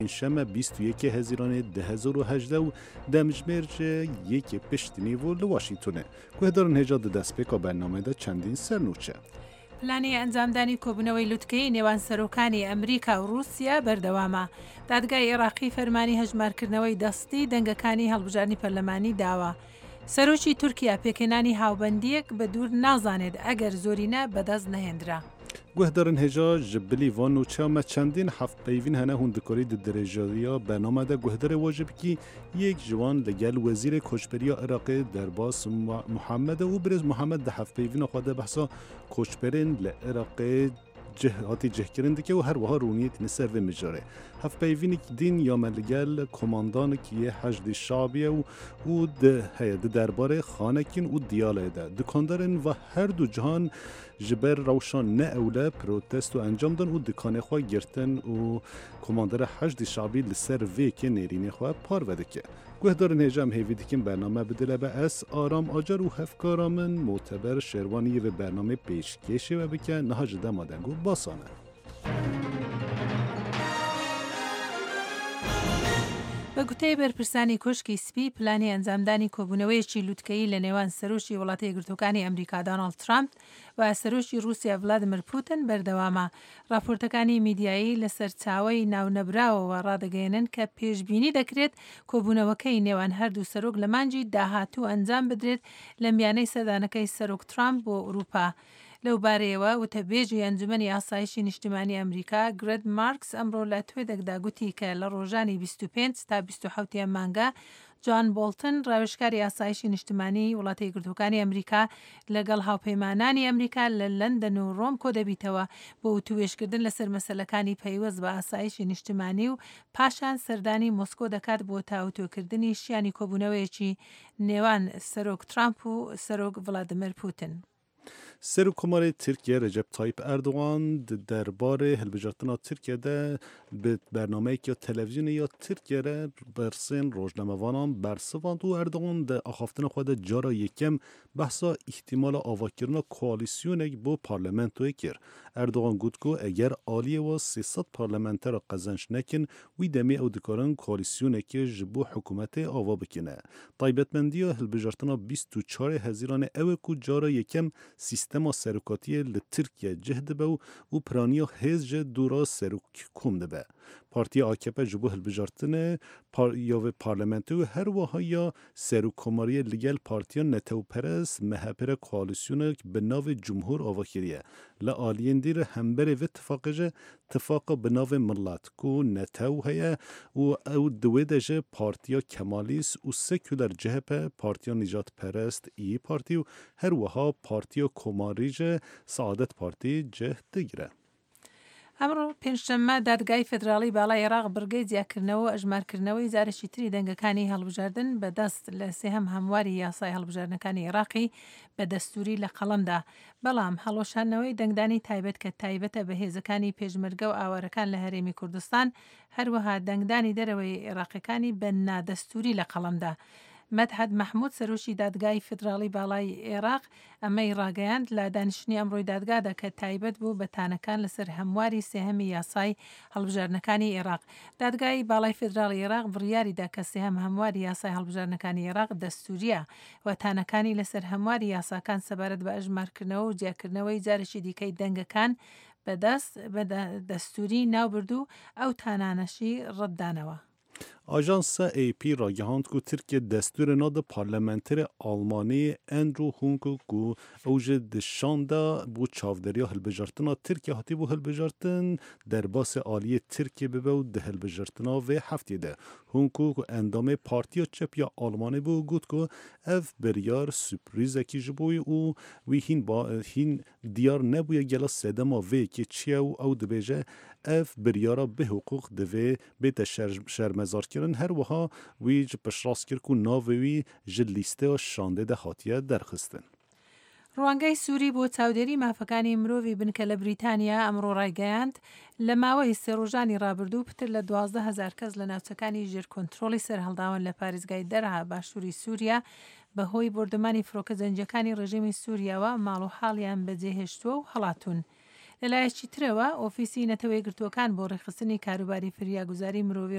شەمە 21 هەزیرانê 2018 û demjimêr yekê piştînî û li Washingtonê guhdarên hêja di destpêka bernameyê de çendîn sernûçe. پلانی ئەنجامدانی کۆبوونەوەی لوتکەی نێوان سەرۆکانی ئەمریکا و رووسیا بەردەوامە. دادگای عێراقی فەرمانی هەژمارکردنەوەی دەستی دەنگەکانی هەڵبژارنی پەرلەمانی داوە. سەرۆکی تورکیا پێکێنانی هاوبەندیەک بە دوور نازانێت ئەگەر زۆرینە بەدەست نەهێنرا. Guhdarên hêja ji bilî van û çema çendîn hevpeyvîn hene hûn dikorî di dirêjeriya bername de guhdarê we ji bikî yek ji wan li gel Wezîrê Koçberiya Iraqê Derbas Muhammed û Birêz Muhammed di hevpeyvîna xwe de behsa koçberên li Iraqê hatî cihkirin dike û her wiha rûniyetîne ser vê mijarê. Hevpeyvînekî dîn ya me li gel komandanekî yê Heşdê Şabiye û di derbarê xanekîn û diyalê de. Dikandarên ve her du cihan ji ber rewşan ne ewle protesto encam dan û dikanê xwe girtin û komandera Heşdê Şabî li ser vêkê nêrînê xwe parve dike. Guhdarên hêja em hêvî dikin bername bidile be ez aram acar û hevkara min moteber şerwaniyê vê bernamê pêşkêşê ve bike niha ji dema deng û basan e. بە گوتەی بەرپرسانی کۆشکی سپی پلانی ئەنجامدانی کۆبوونەوەیەکی لوتکەیی لە نێوان سەرۆکی وڵاتە یەکگرتووەکانی ئەمریکا دۆناڵد ترامپ و سەرۆکی رووسیا ڤلادیمیر پوتین بەردەوامە. راپۆرتەکانی میدیایی لە سەرچاوەی ناونەبراوەوە ڕادەگەیەنن کە پێشبینی دەکرێت کۆبوونەوەکەی نێوان هەردوو سەرۆک لە مانگی داهاتوو ئەنجام بدرێت لە میانەی سەردانەکەی سەرۆک ترامپ بۆ ئوروپا. لەو بارەیەوە وتەبێژی ئەنجومەنی ئاسایشی نیشتیمانی ئەمریکا گرێد مارکس ئەمڕۆ لە توێدەکدا گوتی کە لە ڕۆژانی 25 تا 27 مانگە جان بۆڵتن ڕاوێژکاری ئاسایشی نیشتیمانی وڵاتە یەکگرتووەکانی ئەمریکا لەگەڵ هاوپەیمانانی ئەمریکا لە لەندەن و ڕۆم کۆ دەبیتەوە بۆ وتوێژکردن لەسەر مەسەلەکانی پەیوەست بە ئاسایشی نیشتیمانی و پاشان سەردانی مۆسکۆ دەکات بۆ تاوتۆکردنی شیانی کۆبوونەوەیەکی نێوان سەرۆک ترامپ و سەرۆک ڤلادیمیر پوتین. Serokkomarê Tirkiye Recep Tayyip Erdogan di derbarê hilbijartina Tirkiye de bi bernameyekî televizyonê ya Tirkiye re bersên rojnamevanan bersivand û Erdogan di axaftina xwe de cara yekem behsa îhtîmala avakirina koalîsyonek bo parlamentoyê kir. Erdogan got ku eger aliyê we 300 parlamentera qezenç nekin wî demê ew dikarin koalîsyonekê ji bo hikûmetê ava bikine. Taybetmendiya hilbijartina 24 hezîranê ew e ku cara yekem sistema serokatiyê li Tirkiye cih dibe û piraniya hêz ji dûra serokkom dibe. Partiya AKP ji bo hilbijartinê ya vê parlamentoyê her wiha ya serokkomariyê li gel partiya netewperest MHP re koalîsyonek bi navê Cumhur avakiriye. Li aliyên dîr hemberê vê tifaqê ji tifaka bi navê Millet ku netew heye û ew di wê de ji Partiya Kemalîst û Seküler CHP, Partiya Nîcatperest İYİ Partî û her wiha Partiya Komarî ji Saadet Partî cih digire. ئەمڕۆ پێنجشەممە دادگای فێدراڵی باڵای عێراق بڕگەی جیاکردنەوە ئەژمارکردنەوەی جارێکی تری دەنگەکانی هەڵبژاردن بەدەست لە سێهەم هەمواری یاسای هەڵبژاردنەکانی عێراقی بە دەستوری لە قەڵەمدا. بەڵام هەڵۆشانەوەی دەنگدانی تایبەت کە تایبەتە بە هێزەکانی پێشمەرگە و ئاوارەکان لە هەرێمی کوردستان هەروەها دەنگدانی دەرەوەی عێراقیەکانی بە نادەستوری لە قەڵەمدا. مەدحەت مەحموود سەرۆکی دادگای فێدراڵی باڵای عێراق ئەمەی ڕاگەیاند لە دانیشتنی ئەمڕۆی دادگادا کە تایبەت بوو بە تانەکان لەسەر هەمواری سێهەمی یاسای هەڵبژاردنەکانی عێراق. دادگای باڵای فێدراڵی عێراق بڕیاریدا کە سێهەم هەمواری یاسای هەڵبژاردنەکانی عێراق دەستوریە و تانەکانی لەسەر هەمواری یاساکان سەبارەت بە ئەژمارکردنەوە و جیاکردنەوەی جارێکی دیکەی دەنگەکان بەدەست بە دەستوری ناوبردو ئەو تانانەشی ڕەتدانەوە. Ajansa AP ragihand ku Tirkiye destûrê nada parlamenterê Almaniyê Andrew Hunke ku ew ji dişanda bû çavderiya hilbijartina Tirkiye hatî bû hilbijartin derbasê aliyê Tirkiye bibe û di hilbijartina vê heftê de. Hunke ku endamê Partiya Çep ya Almanê bû got ku ev biryar sürprizekî ji bo û wî hîn diyar nebûye gela sedema vêyekê çiye û ew dibêje ev biryara bi hukuk divê bête şermezarkirin her wiha wî ji piştrast kir ku navê wî ji lîsteya şandê de hatiye derxistin. ڕوانگەی سووری بۆ چاودێری مافەکانی مرۆڤی بنکە لە بریتانیا ئەمڕۆ ڕایگەیاند لە ماوەی سێ ڕۆژانی ڕابردوو پتر لە 12,000 کەس لە ناوچەکانی ژێرکۆنترۆڵی سەرهەڵداون لە پارێزگای دەرها باشووری سووریا بەهۆی بردەمانی فڕۆکە جەنگیەکانی ڕێژیمی سووریاوە ماڵ و حاڵیان بەجێهێشتووە و هەڵاتون. لەلایەکی ترەوە ئۆفیسی نەتەوەی گرتوەکان بۆ ڕێخستنی کاروباری فریاگوزاری مرۆڤی